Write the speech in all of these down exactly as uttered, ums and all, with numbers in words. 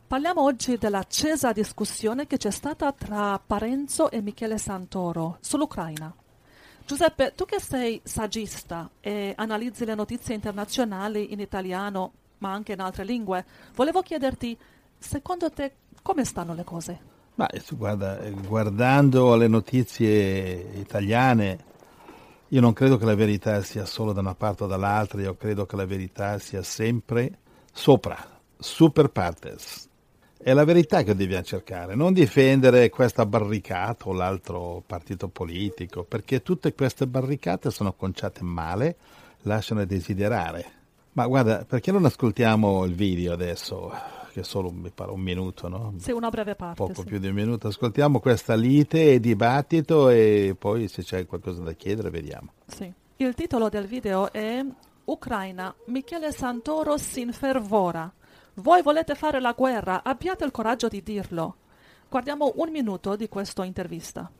Parliamo oggi dell'accesa discussione che c'è stata tra Parenzo e Michele Santoro sull'Ucraina. Giuseppe, tu che sei saggista e analizzi le notizie internazionali in italiano, ma anche in altre lingue, volevo chiederti, secondo te, come stanno le cose? Ma guarda, guardando le notizie italiane, io non credo che la verità sia solo da una parte o dall'altra, io credo che la verità sia sempre sopra, super partes. È la verità che dobbiamo cercare, non difendere questa barricata o l'altro partito politico, perché tutte queste barricate sono conciate male, lasciano a desiderare. Ma guarda, perché non ascoltiamo il video adesso, che è solo mi pare un minuto, no? Sì, una breve parte. Poco sì. più di un minuto. Ascoltiamo questa lite e dibattito e poi se c'è qualcosa da chiedere vediamo. Sì. Il titolo del video è Ucraina, Michele Santoro si infervora. Voi volete fare la guerra, abbiate il coraggio di dirlo. Guardiamo un minuto di questa intervista.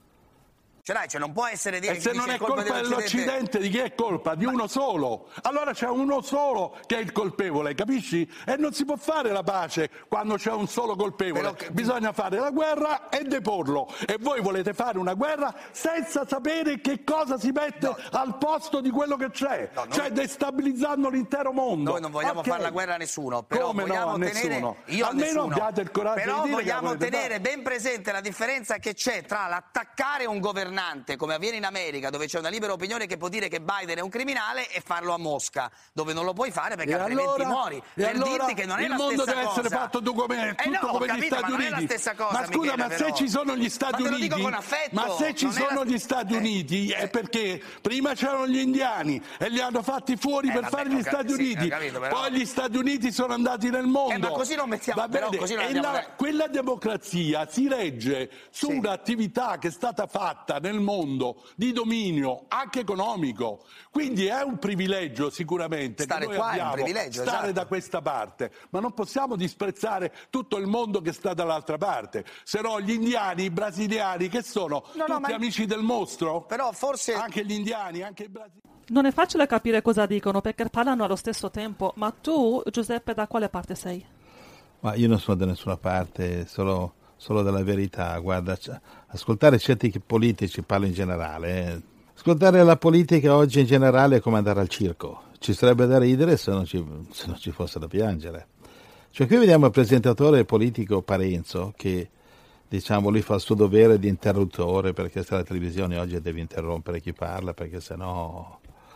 Cioè, dai, cioè non può essere dire e se non è colpa dell'Occidente, di chi è colpa? Di uno solo. Allora c'è uno solo che è il colpevole, capisci? E non si può fare la pace quando c'è un solo colpevole. Però... bisogna fare la guerra e deporlo. E voi volete fare una guerra senza sapere che cosa si mette no. al posto di quello che c'è, no, cioè destabilizzando l'intero mondo. Noi non vogliamo okay. fare la guerra a nessuno, però come vogliamo no, a tenere nessuno. Io almeno nessuno. abbiate il coraggio però di dire vogliamo tenere fare. ben presente la differenza che c'è tra l'attaccare un governante come avviene in America, dove c'è una libera opinione che può dire che Biden è un criminale, e farlo a Mosca, dove non lo puoi fare perché e altrimenti allora, muori. Per allora dirti che non è la stessa cosa. Il mondo deve essere fatto tu come, tutto eh no, come capito, gli Stati ma Uniti. Non è la stessa cosa, ma scusa, Michele, ma però. se ci sono gli Stati ma Uniti, te lo dico con affetto, ma se ci sono la... gli Stati eh. Uniti è perché prima c'erano gli indiani e li hanno fatti fuori eh, per vabbè, fare gli cap- Stati sì, Uniti. capito, però... Poi gli Stati Uniti sono andati nel mondo. Eh, ma così non mettiamo. Va però bene, così non e andiamo... la, quella democrazia si regge su sì. un'attività che è stata fatta nel mondo di dominio anche economico, quindi è un privilegio sicuramente stare che noi qua abbiamo, è un privilegio, stare esatto. da questa parte, ma non possiamo disprezzare tutto il mondo che sta dall'altra parte, se no gli indiani, i brasiliani che sono no, tutti no, ma... amici del mostro, però forse anche gli indiani, anche i brasiliani. Non è facile capire cosa dicono perché parlano allo stesso tempo, ma tu, Giuseppe, da quale parte sei? Ma io non sono da nessuna parte, solo, solo della verità. Guarda, ascoltare certi politici, parlo in generale, eh. ascoltare la politica oggi in generale è come andare al circo. Ci sarebbe da ridere se non ci, se non ci fosse da piangere. Cioè qui vediamo il presentatore politico Parenzo che, diciamo, lui fa il suo dovere di interruttore, perché se la televisione oggi deve interrompere chi parla, perché sennò...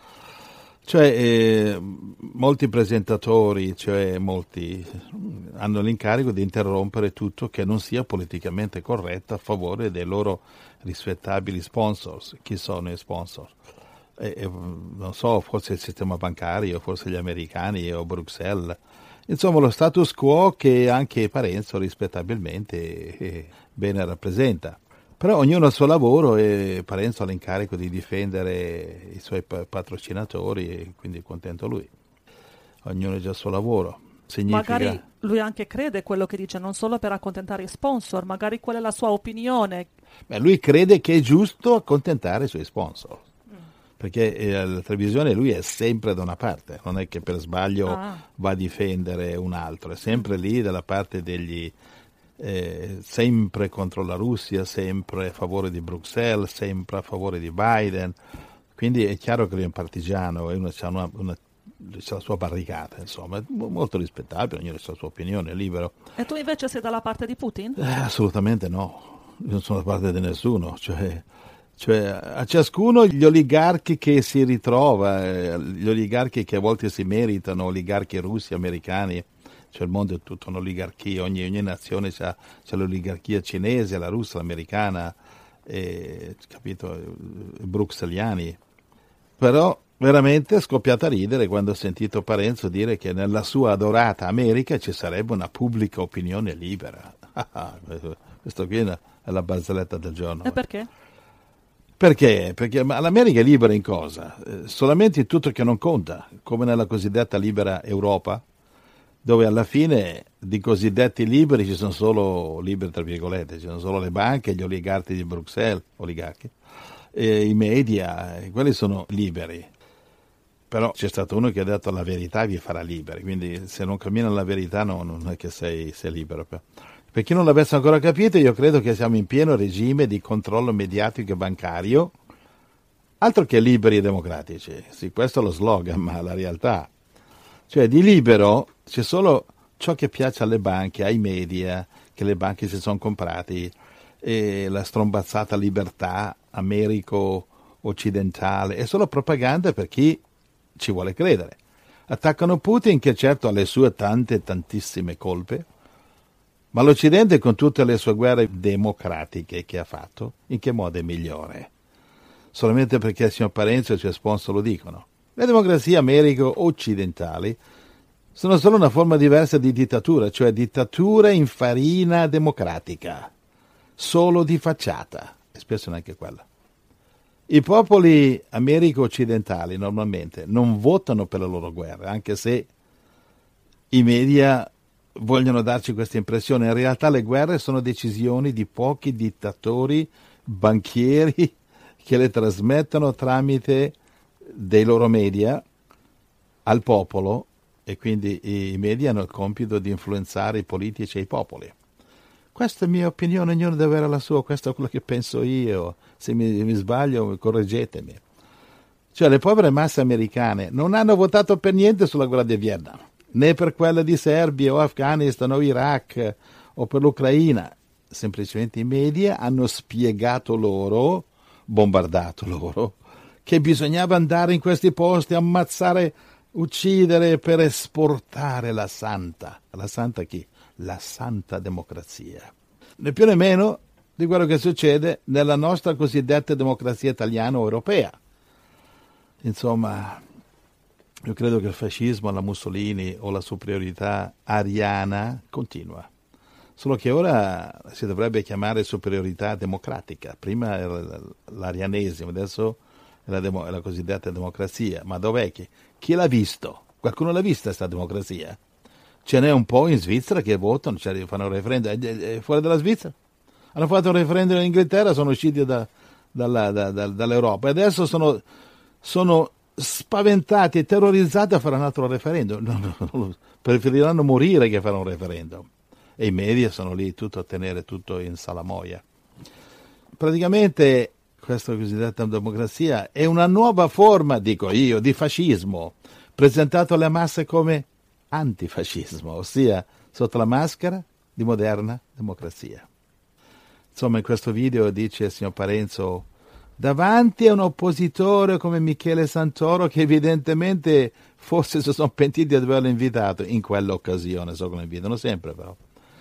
Cioè, eh, molti presentatori, cioè molti, hanno l'incarico di interrompere tutto che non sia politicamente corretto a favore dei loro rispettabili sponsors. Chi sono i sponsor? Eh, eh, non so, forse il sistema bancario, forse gli americani o Bruxelles. Insomma, lo status quo che anche Parenzo rispettabilmente eh, bene rappresenta. Però ognuno ha il suo lavoro e Parenzo ha l'incarico di difendere i suoi patrocinatori e quindi è contento lui. Ognuno ha già il suo lavoro. Significa... Magari lui anche crede quello che dice, non solo per accontentare i sponsor, magari quella è la sua opinione. Beh, lui crede che è giusto accontentare i suoi sponsor. Mm. Perché eh, la televisione lui è sempre da una parte, non è che per sbaglio ah. va a difendere un altro, è sempre lì dalla parte degli... Eh, sempre contro la Russia, sempre a favore di Bruxelles, sempre a favore di Biden, quindi è chiaro che lui è un partigiano e uno c'ha, una, una, c'ha la sua barricata, insomma, è molto rispettabile, ognuno ha la sua opinione, è libero. E tu invece sei dalla parte di Putin? Eh, assolutamente no, io non sono dalla parte di nessuno, cioè, cioè a ciascuno gli oligarchi che si ritrova, eh, gli oligarchi che a volte si meritano, oligarchi russi, americani. Cioè il mondo è tutto un'oligarchia, ogni, ogni nazione c'ha, c'ha l'oligarchia cinese, la russa, l'americana, eh, capito, i bruxelliani. Però veramente è scoppiata a ridere quando ho sentito Parenzo dire che nella sua adorata America ci sarebbe una pubblica opinione libera. Questo qui è la barzelletta del giorno. E perché? Perché? Perché ma l'America è libera in cosa? Eh, solamente in tutto che non conta, come nella cosiddetta libera Europa, dove alla fine di cosiddetti liberi ci sono solo, liberi tra virgolette, ci sono solo le banche, gli oligarchi di Bruxelles, oligarchi, e i media, quelli sono liberi. però c'è stato uno che ha detto la verità vi farà liberi, quindi se non cammina la verità no, non è che sei, sei libero. Per chi non l'avesse ancora capito, io credo che siamo in pieno regime di controllo mediatico e bancario, altro che liberi e democratici. Sì, questo è lo slogan, ma la realtà. Cioè di libero c'è solo ciò che piace alle banche, ai media, che le banche si sono comprati, e la strombazzata libertà americo occidentale, è solo propaganda per chi ci vuole credere. Attaccano Putin, che certo ha le sue tante, tantissime colpe, ma l'Occidente, con tutte le sue guerre democratiche che ha fatto, in che modo è migliore? Solamente perché il signor Parenzo e i suoi sponsor lo dicono. Le democrazie americo-occidentali sono solo una forma diversa di dittatura, cioè dittatura in farina democratica, solo di facciata, e spesso neanche quella. I popoli americo-occidentali normalmente non votano per le loro guerre, anche se i media vogliono darci questa impressione. In realtà le guerre sono decisioni di pochi dittatori, banchieri, che le trasmettono tramite dei loro media al popolo, e quindi i media hanno il compito di influenzare i politici e i popoli. Questa è la mia opinione, ognuno deve avere la sua, questo è quello che penso io, se mi, mi sbaglio correggetemi. Cioè le povere masse americane non hanno votato per niente sulla guerra di Vietnam, né per quella di Serbia o Afghanistan o Iraq o per l'Ucraina. Semplicemente i media hanno spiegato loro, bombardato loro, che bisognava andare in questi posti, ammazzare, uccidere per esportare la santa. La santa chi? La santa democrazia. Né più né meno di quello che succede nella nostra cosiddetta democrazia italiana o europea. Insomma, io credo che il fascismo alla Mussolini o la superiorità ariana continua. Solo che ora si dovrebbe chiamare superiorità democratica. Prima era l'arianesimo, adesso è la, demo, è la cosiddetta democrazia. Ma dov'è che? Chi l'ha visto? Qualcuno l'ha vista questa democrazia? Ce n'è un po' in Svizzera che votano, cioè fanno un referendum. È fuori dalla Svizzera? Hanno fatto un referendum in Inghilterra, sono usciti da, dalla, da, da, dall'Europa e adesso sono, sono spaventati e terrorizzati a fare un altro referendum. No, no, no, preferiranno morire che fare un referendum. E i media sono lì tutto a tenere tutto in salamoia. Praticamente questa cosiddetta democrazia è una nuova forma, dico io, di fascismo, presentato alle masse come antifascismo, ossia sotto la maschera di moderna democrazia. Insomma, in questo video dice il signor Parenzo, davanti a un oppositore come Michele Santoro, che evidentemente forse si sono pentiti di averlo invitato in quell'occasione, so che lo invitano sempre però.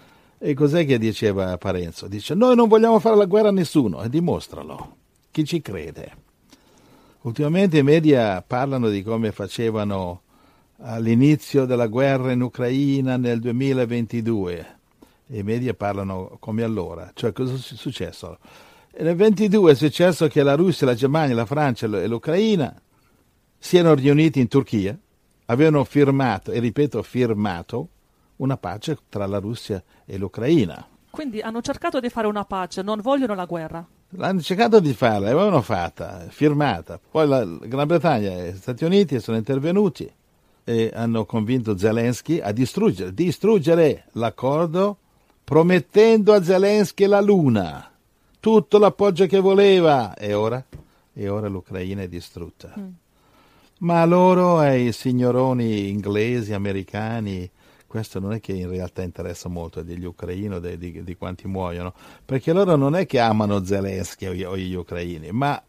E cos'è che diceva Parenzo? Dice, noi non vogliamo fare la guerra a nessuno, e dimostralo, chi ci crede. Ultimamente i media parlano di come facevano all'inizio della guerra in Ucraina nel duemilaventidue. I media parlano come allora, cioè cosa è successo? Nel ventidue è successo che la Russia, la Germania, la Francia e l'Ucraina si erano riuniti in Turchia, avevano firmato, e ripeto firmato, una pace tra la Russia e l'Ucraina. Quindi hanno cercato di fare una pace, non vogliono la guerra. Hanno cercato di farla, l'avevano fatta, firmata. Poi la Gran Bretagna e gli Stati Uniti sono intervenuti e hanno convinto Zelensky a distruggere, distruggere l'accordo, promettendo a Zelensky la luna, tutto l'appoggio che voleva. E ora? E ora l'Ucraina è distrutta. Mm. Ma loro, ai signoroni inglesi, americani, questo non è che in realtà interessa molto degli ucraini o di, di, di quanti muoiono, perché loro non è che amano Zelensky o gli ucraini, ma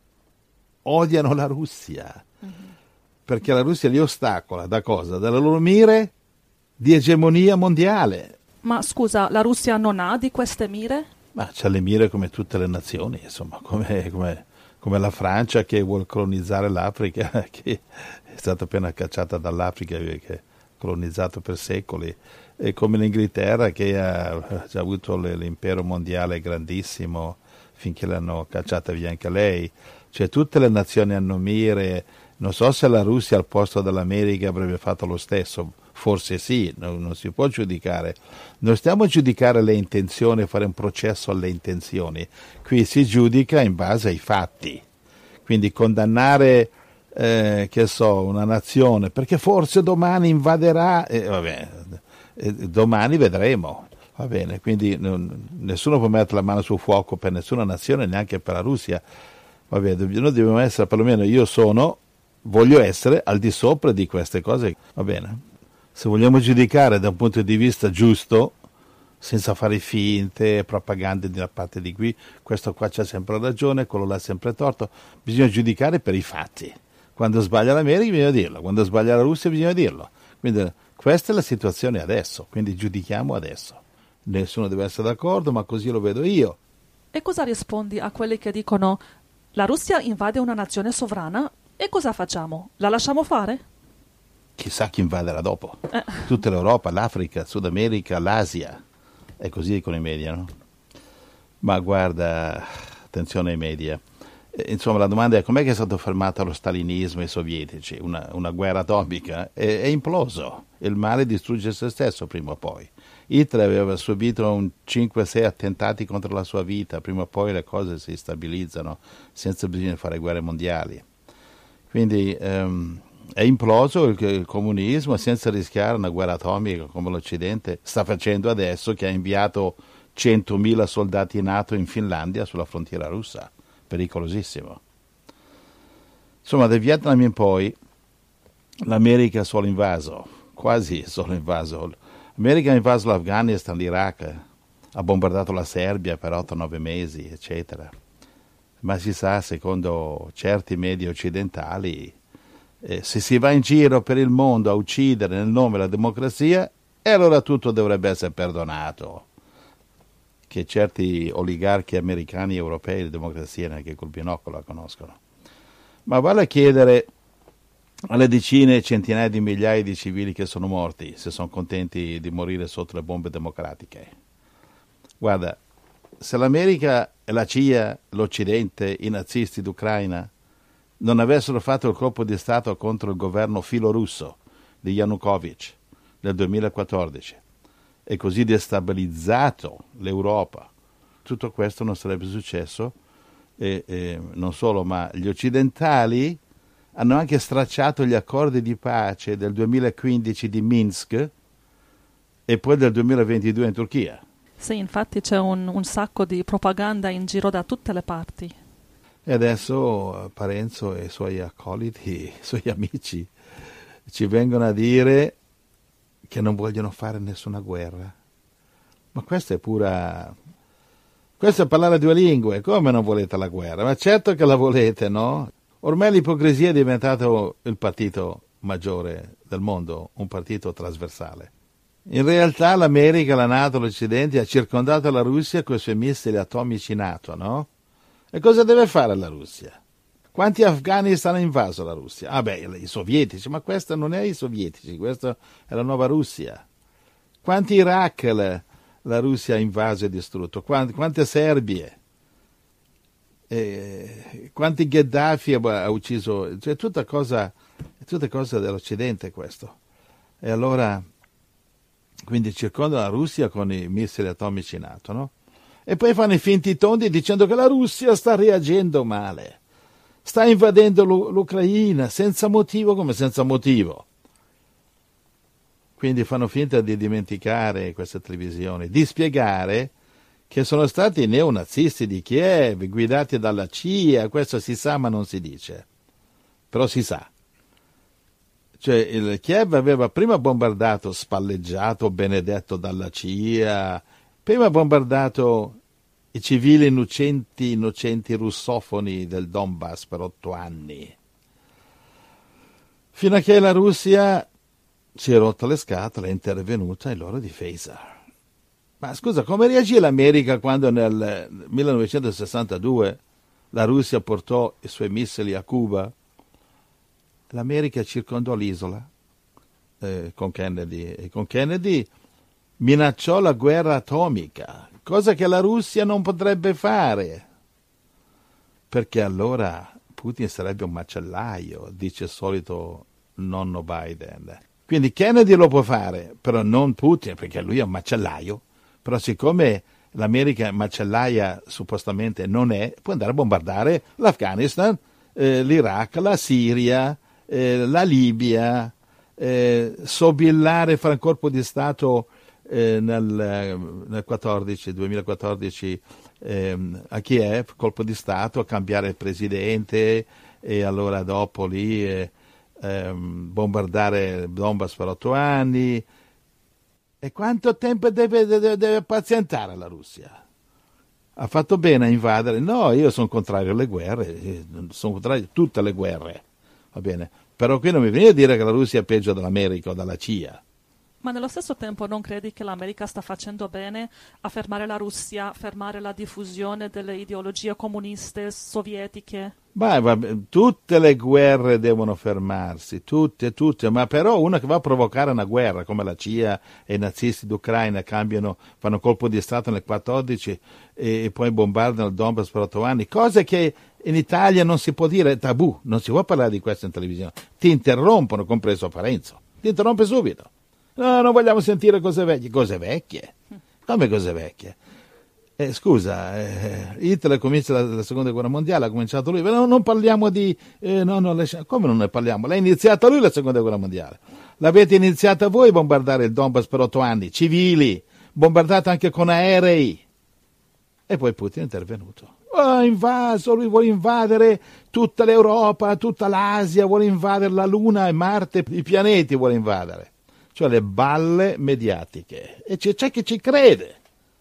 odiano la Russia, mm-hmm. perché la Russia li ostacola da cosa? Dalla loro mire di egemonia mondiale. Ma scusa, la Russia non ha di queste mire? Ma c'ha le mire come tutte le nazioni, insomma, come, come, come la Francia che vuole colonizzare l'Africa, che è stata appena cacciata dall'Africa, che colonizzato per secoli, e come l'Inghilterra che ha già avuto l'impero mondiale grandissimo finché l'hanno cacciata via anche lei. Cioè tutte le nazioni hanno mire. Non so se la Russia al posto dell'America avrebbe fatto lo stesso, forse sì, non, non si può giudicare. Non stiamo a giudicare le intenzioni, fare un processo alle intenzioni, qui si giudica in base ai fatti. Quindi condannare eh, che so, una nazione, perché forse domani invaderà, e vabbè, e domani vedremo. Va bene, quindi non, nessuno può mettere la mano sul fuoco per nessuna nazione, neanche per la Russia. Va bene, noi dobbiamo essere, perlomeno io sono, voglio essere al di sopra di queste cose. Va bene, se vogliamo giudicare da un punto di vista giusto, senza fare finte, propagande di una parte di qui, questo qua c'ha sempre ragione, quello là ha sempre torto, bisogna giudicare per i fatti. Quando sbaglia l'America bisogna dirlo, quando sbaglia la Russia bisogna dirlo. Quindi questa è la situazione adesso, quindi giudichiamo adesso. Nessuno deve essere d'accordo, ma così lo vedo io. E cosa rispondi a quelli che dicono la Russia invade una nazione sovrana e cosa facciamo? La lasciamo fare? Chissà chi invaderà dopo. Eh. Tutta l'Europa, l'Africa, Sud America, l'Asia. È così con i media, no? Ma guarda, attenzione ai media. Insomma, la domanda è com'è che è stato fermato lo stalinismo e i sovietici? Una, una guerra atomica? È, è imploso. Il male distrugge se stesso prima o poi. Hitler aveva subito un cinque sei attentati contro la sua vita, prima o poi le cose si stabilizzano senza bisogno di fare guerre mondiali. Quindi um, è imploso il, il comunismo senza rischiare una guerra atomica come l'Occidente sta facendo adesso, che ha inviato centomila soldati NATO in Finlandia sulla frontiera russa. Pericolosissimo. Insomma, dal Vietnam in poi l'America ha solo invaso, quasi solo invaso. L'America ha invaso l'Afghanistan, l'Iraq, ha bombardato la Serbia per otto nove mesi, eccetera. Ma si sa, secondo certi media occidentali, eh, se si va in giro per il mondo a uccidere nel nome della democrazia, e allora tutto dovrebbe essere perdonato. Che certi oligarchi americani e europei di democrazia neanche col binocolo la conoscono. Ma vale a chiedere alle decine e centinaia di migliaia di civili che sono morti se sono contenti di morire sotto le bombe democratiche. Guarda, se l'America e la C I A, l'Occidente, i nazisti d'Ucraina non avessero fatto il colpo di Stato contro il governo filorusso di Yanukovych nel duemilaquattordici e così destabilizzato l'Europa, tutto questo non sarebbe successo. E, e non solo, ma gli occidentali hanno anche stracciato gli accordi di pace del duemilaquindici di Minsk e poi del duemilaventidue in Turchia. Sì, infatti c'è un, un sacco di propaganda in giro da tutte le parti. E adesso Parenzo e i suoi accoliti, i suoi amici, ci vengono a dire che non vogliono fare nessuna guerra. Ma questa è pura... Questo è parlare due lingue. Come non volete la guerra? Ma certo che la volete, no? Ormai l'ipocrisia è diventato il partito maggiore del mondo, un partito trasversale. In realtà l'America, la NATO, l'Occidente ha circondato la Russia con i suoi missili atomici NATO, no? E cosa deve fare la Russia? Quanti Afghanistan ha invaso la Russia? Ah beh, i sovietici, ma questo non è i sovietici, questa è la nuova Russia. Quanti Iraq la, la Russia ha invaso e distrutto? Quante, quante Serbie? Eh, quanti Gheddafi ha, ha ucciso? Cioè, tutta cosa, è tutta cosa dell'Occidente questo. E allora, quindi circondano la Russia con i missili atomici NATO, no? E poi fanno i finti tondi dicendo che la Russia sta reagendo male. Sta invadendo l'Ucraina senza motivo come senza motivo. Quindi fanno finta di dimenticare queste televisioni, di spiegare che sono stati i neonazisti di Kiev, guidati dalla C I A, questo si sa ma non si dice, però si sa. Cioè il Kiev aveva prima bombardato, spalleggiato, benedetto dalla C I A, prima bombardato i civili innocenti, innocenti russofoni del Donbass per otto anni, fino a che la Russia si è rotta le scatole, è intervenuta in loro difesa. Ma scusa, come reagì l'America quando nel millenovecentosessantadue la Russia portò i suoi missili a Cuba? L'America circondò l'isola eh, con Kennedy e con Kennedy minacciò la guerra atomica, cosa che la Russia non potrebbe fare, perché allora Putin sarebbe un macellaio, dice il solito nonno Biden. Quindi Kennedy lo può fare, però non Putin, perché lui è un macellaio. Però siccome l'America macellaia suppostamente non è, può andare a bombardare l'Afghanistan eh, l'Iraq, la Siria, eh, la Libia, eh, sobillare, fare un colpo di Stato eh, nel, nel quattordici, duemilaquattordici eh, a Kiev, colpo di Stato, cambiare il presidente e allora dopo lì eh, eh, bombardare Donbass per otto anni. E quanto tempo deve, deve, deve pazientare la Russia? Ha fatto bene a invadere? No, io sono contrario alle guerre, sono contrario a tutte le guerre, va bene? Però qui non mi viene a dire che la Russia è peggio dell'America o della C I A. Ma nello stesso tempo non credi che l'America sta facendo bene a fermare la Russia, fermare la diffusione delle ideologie comuniste sovietiche? Beh, vabbè, tutte le guerre devono fermarsi, tutte, tutte, ma però una che va a provocare una guerra, come la C I A e i nazisti d'Ucraina cambiano, fanno colpo di Stato nel quattordici e, e poi bombardano il Donbass per otto anni, cose che in Italia non si può dire, è tabù, non si può parlare di questo in televisione, ti interrompono, compreso Parenzo, ti interrompe subito. No, non vogliamo sentire cose vecchie, cose vecchie? Come cose vecchie? Eh, scusa, eh, Hitler comincia la, la seconda guerra mondiale, ha cominciato lui, no, non parliamo di... Eh, no, no, come non ne parliamo? L'ha iniziata lui la seconda guerra mondiale. L'avete iniziata voi a bombardare il Donbass per otto anni, civili, bombardata anche con aerei. E poi Putin è intervenuto. Ha invaso, lui vuole invadere tutta l'Europa, tutta l'Asia, vuole invadere la Luna e Marte, i pianeti vuole invadere. Cioè le balle mediatiche. E c'è, c'è chi ci crede.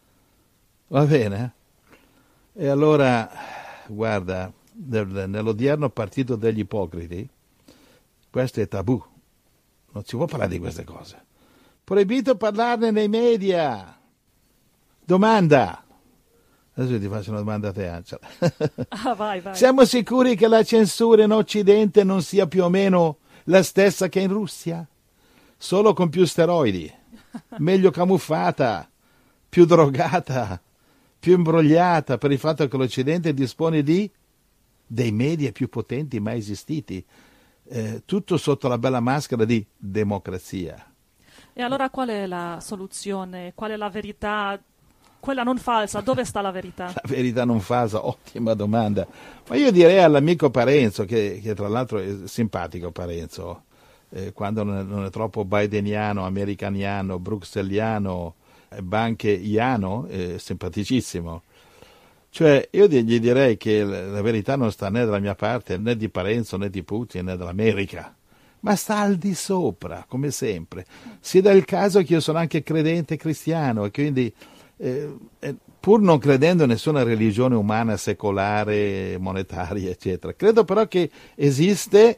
Va bene? E allora, guarda, nel, nell'odierno partito degli ipocriti, questo è tabù. Non si può parlare di queste cose. Proibito parlarne nei media. Domanda. Adesso ti faccio una domanda a te, Angela. Ah, vai, vai. Siamo sicuri che la censura in Occidente non sia più o meno la stessa che in Russia? Solo con più steroidi, meglio camuffata, più drogata, più imbrogliata per il fatto che l'Occidente dispone di dei media più potenti mai esistiti, eh, tutto sotto la bella maschera di democrazia. E allora qual è la soluzione? Qual è la verità? Quella non falsa, dove sta la verità? La verità non falsa, ottima domanda. Ma io direi all'amico Parenzo, che, che tra l'altro è simpatico Parenzo, eh, quando non è, non è troppo bideniano, americaniano, bruxelliano, bancheiano, è simpaticissimo. Cioè io gli direi che la verità non sta né dalla mia parte, né di Parenzo, né di Putin, né dell'America, ma sta al di sopra, come sempre. Si dà il caso che io sono anche credente cristiano e quindi... Eh, pur non credendo in nessuna religione umana, secolare, monetaria, eccetera, credo però che esiste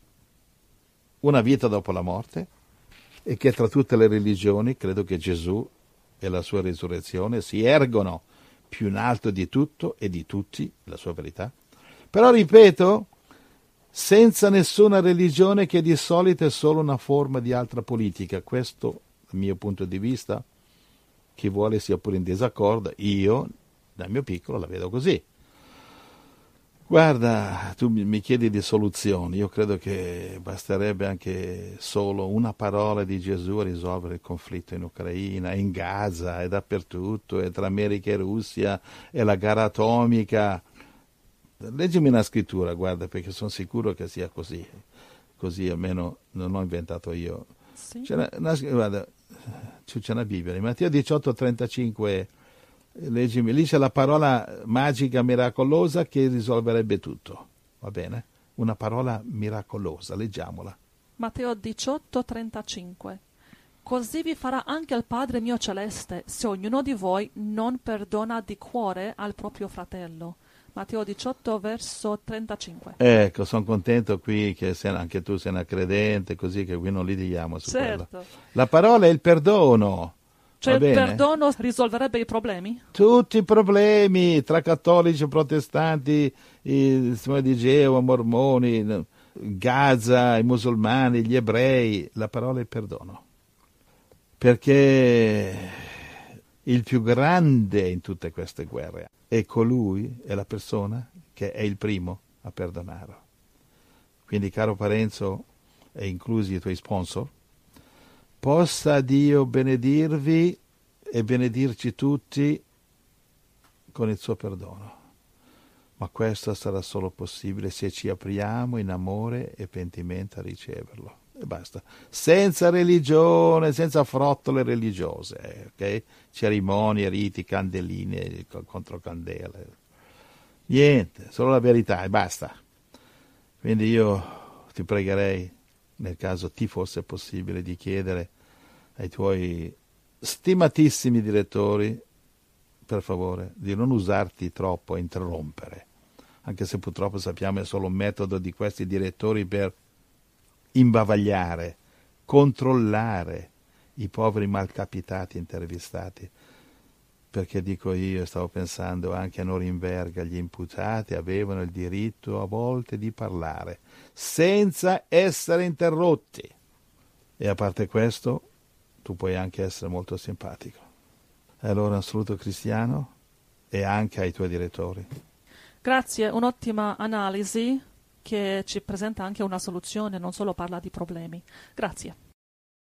una vita dopo la morte e che tra tutte le religioni credo che Gesù e la sua risurrezione si ergono più in alto di tutto e di tutti, la sua verità. Però ripeto, senza nessuna religione che di solito è solo una forma di altra politica. Questo dal mio punto di vista. Chi vuole sia pure in disaccordo, io, dal mio piccolo, la vedo così. Guarda, tu mi chiedi di soluzioni, io credo che basterebbe anche solo una parola di Gesù a risolvere il conflitto in Ucraina, in Gaza, e dappertutto, e tra America e Russia, e la gara atomica. Leggimi una scrittura, guarda, perché sono sicuro che sia così, così almeno non l'ho inventato io. Sì. C'è una, una, guarda, c'è una Bibbia, in Matteo diciotto trentacinque, leggimi, lì c'è la parola magica miracolosa che risolverebbe tutto, va bene? Una parola miracolosa, leggiamola. Matteo diciotto trentacinque. Così vi farà anche il Padre mio celeste, se ognuno di voi non perdona di cuore al proprio fratello. Matteo diciotto, verso trentacinque. Ecco, sono contento qui che sei, anche tu sei una credente, così che qui non litighiamo su certo. quello. La parola è il perdono. Cioè va il bene? perdono risolverebbe i problemi? Tutti i problemi, tra cattolici, protestanti, i di Geova, mormoni, Gaza, i musulmani, gli ebrei. La parola è il perdono. Perché il più grande in tutte queste guerre è colui, è la persona che è il primo a perdonare. Quindi, caro Parenzo, e inclusi i tuoi sponsor, possa Dio benedirvi e benedirci tutti con il suo perdono. ma questo sarà solo possibile se ci apriamo in amore e pentimento a riceverlo. E basta. Senza religione, senza frottole religiose, ok? Cerimonie, riti, candeline, contro candele. Niente, solo la verità e basta. Quindi io ti pregherei, nel caso ti fosse possibile, di chiedere ai tuoi stimatissimi direttori, per favore, di non usarti troppo a interrompere, anche se purtroppo sappiamo è solo un metodo di questi direttori per imbavagliare, controllare i poveri malcapitati intervistati, perché dico io, stavo pensando anche a Norimberga, gli imputati avevano il diritto a volte di parlare senza essere interrotti. E a parte questo, tu puoi anche essere molto simpatico. E allora un saluto cristiano e anche ai tuoi direttori. Grazie, un'ottima analisi che ci presenta anche una soluzione, non solo parla di problemi. Grazie.